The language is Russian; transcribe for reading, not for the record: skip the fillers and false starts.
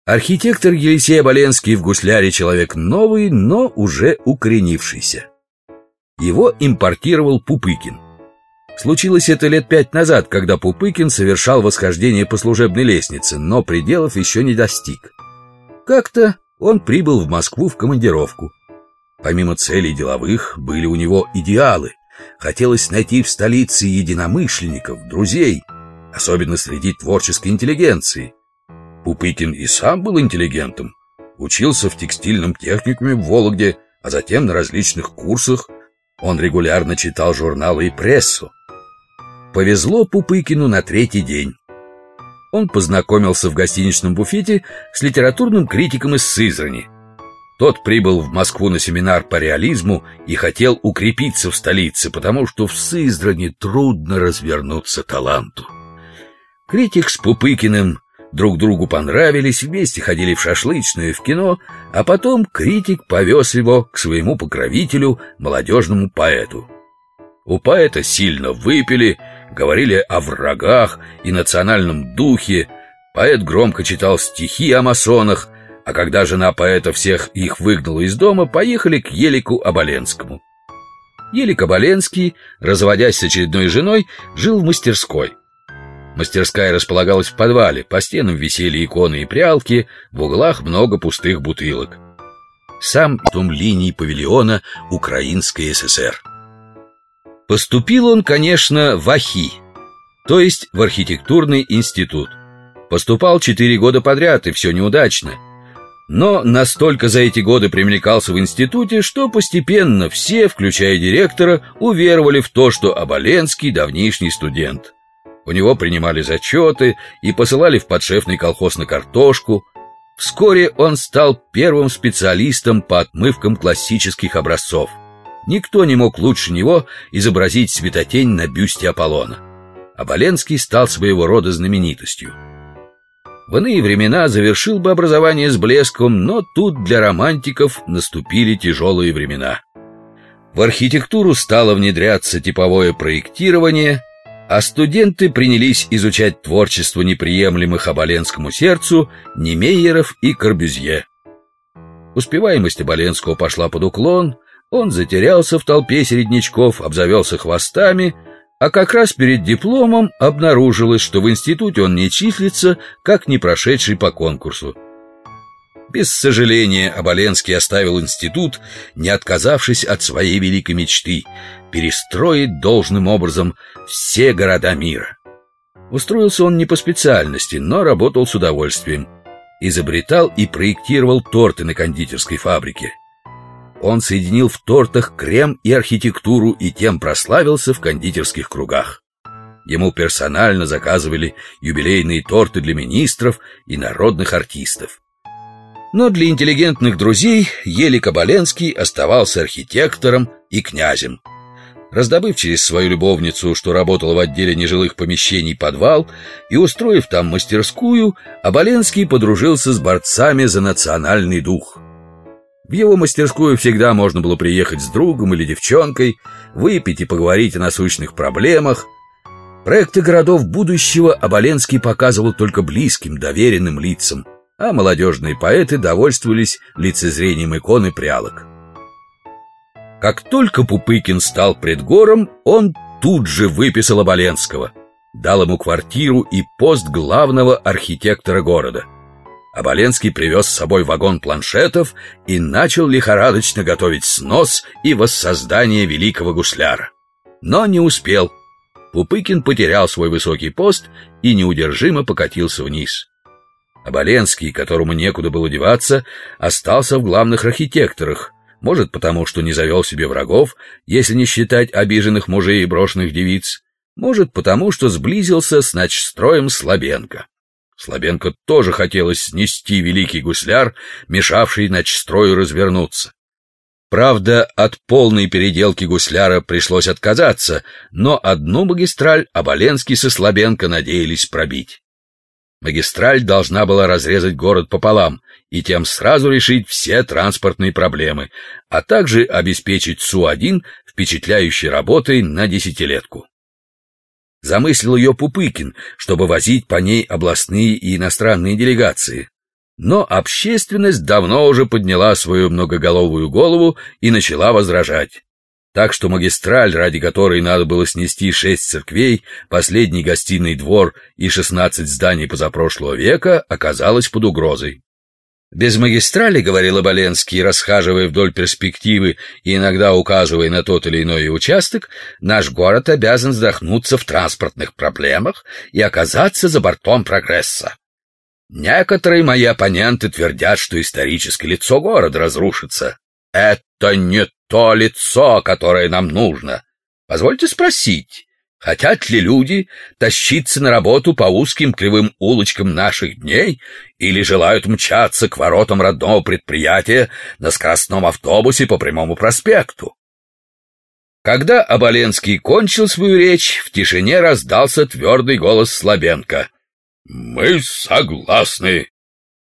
Архитектор Елисей Оболенский в гусляре человек новый, но уже укоренившийся. Его импортировал Пупыкин. Случилось это лет 5 назад, когда Пупыкин совершал восхождение по служебной лестнице, но пределов еще не достиг. Как-то он прибыл в Москву в командировку. Помимо целей деловых, были у него идеалы. Хотелось найти в столице единомышленников, друзей, особенно среди творческой интеллигенции. Пупыкин и сам был интеллигентом. Учился в текстильном техникуме в Вологде, а затем на различных курсах. Он регулярно читал журналы и прессу. Повезло Пупыкину на 3-й день. Он познакомился в гостиничном буфете с литературным критиком из Сызрани. Тот прибыл в Москву на семинар по реализму и хотел укрепиться в столице, потому что в Сызрани трудно развернуться таланту. Критик с Пупыкиным друг другу понравились, вместе ходили в шашлычную и в кино, а потом критик повез его к своему покровителю, молодежному поэту. У поэта сильно выпили, говорили о врагах и национальном духе. Поэт громко читал стихи о масонах, а когда жена поэта всех их выгнала из дома, поехали к Елику Оболенскому. Елик Оболенский, разводясь с очередной женой, жил в мастерской. Мастерская располагалась в подвале, по стенам висели иконы и прялки, в углах много пустых бутылок. Сам том линии павильона Украинской ССР. Поступил он, конечно, в АХИ, то есть в архитектурный институт. Поступал 4 года подряд, и все неудачно. Но настолько за эти годы привлекался в институте, что постепенно все, включая директора, уверовали в то, что Оболенский давнишний студент. У него принимали зачеты и посылали в подшефный колхоз на картошку. Вскоре он стал первым специалистом по отмывкам классических образцов. Никто не мог лучше него изобразить светотень на бюсте Аполлона. Оболенский стал своего рода знаменитостью. В иные времена завершил бы образование с блеском, но тут для романтиков наступили тяжелые времена. В архитектуру стало внедряться типовое проектирование, а студенты принялись изучать творчество неприемлемых Оболенскому сердцу Немейеров и Корбюзье. Успеваемость Оболенского пошла под уклон, он затерялся в толпе середнячков, обзавелся хвостами, а как раз перед дипломом обнаружилось, что в институте он не числится, как не прошедший по конкурсу. Без сожаления Оболенский оставил институт, не отказавшись от своей великой мечты — перестроить должным образом все города мира. Устроился он не по специальности, но работал с удовольствием. Изобретал и проектировал торты на кондитерской фабрике. Он соединил в тортах крем и архитектуру и тем прославился в кондитерских кругах. Ему персонально заказывали юбилейные торты для министров и народных артистов. Но для интеллигентных друзей Елик Оболенский оставался архитектором и князем. Раздобыв через свою любовницу, что работала в отделе нежилых помещений, подвал и устроив там мастерскую, Оболенский подружился с борцами за национальный дух. В его мастерскую всегда можно было приехать с другом или девчонкой, выпить и поговорить о насущных проблемах. Проекты городов будущего Оболенский показывал только близким, доверенным лицам, а молодежные поэты довольствовались лицезрением икон и прялок. Как только Пупыкин стал предгором, он тут же выписал Оболенского, дал ему квартиру и пост главного архитектора города. Оболенский привез с собой вагон планшетов и начал лихорадочно готовить снос и воссоздание великого гусляра. Но не успел. Пупыкин потерял свой высокий пост и неудержимо покатился вниз. Оболенский, которому некуда было деваться, остался в главных архитекторах, может потому, что не завел себе врагов, если не считать обиженных мужей и брошенных девиц, может потому, что сблизился с начстроем Слабенко. Слабенко тоже хотелось снести великий гусляр, мешавший начстрою развернуться. Правда, от полной переделки гусляра пришлось отказаться, но одну магистраль Оболенский со Слабенко надеялись пробить. Магистраль должна была разрезать город пополам и тем сразу решить все транспортные проблемы, а также обеспечить Су-1 впечатляющей работой на десятилетку. Замыслил ее Пупыкин, чтобы возить по ней областные и иностранные делегации. Но общественность давно уже подняла свою многоголовую голову и начала возражать. Так что магистраль, ради которой надо было снести 6 церквей, последний гостиный двор и 16 зданий позапрошлого века, оказалась под угрозой. «Без магистрали, — говорил Оболенский, расхаживая вдоль перспективы и иногда указывая на тот или иной участок, — наш город обязан задохнуться в транспортных проблемах и оказаться за бортом прогресса. Некоторые мои оппоненты твердят, что историческое лицо города разрушится. Это не то лицо, которое нам нужно. Позвольте спросить, хотят ли люди тащиться на работу по узким кривым улочкам наших дней или желают мчаться к воротам родного предприятия на скоростном автобусе по Прямому проспекту?» Когда Оболенский кончил свою речь, в тишине раздался твердый голос Слабенко. «Мы согласны.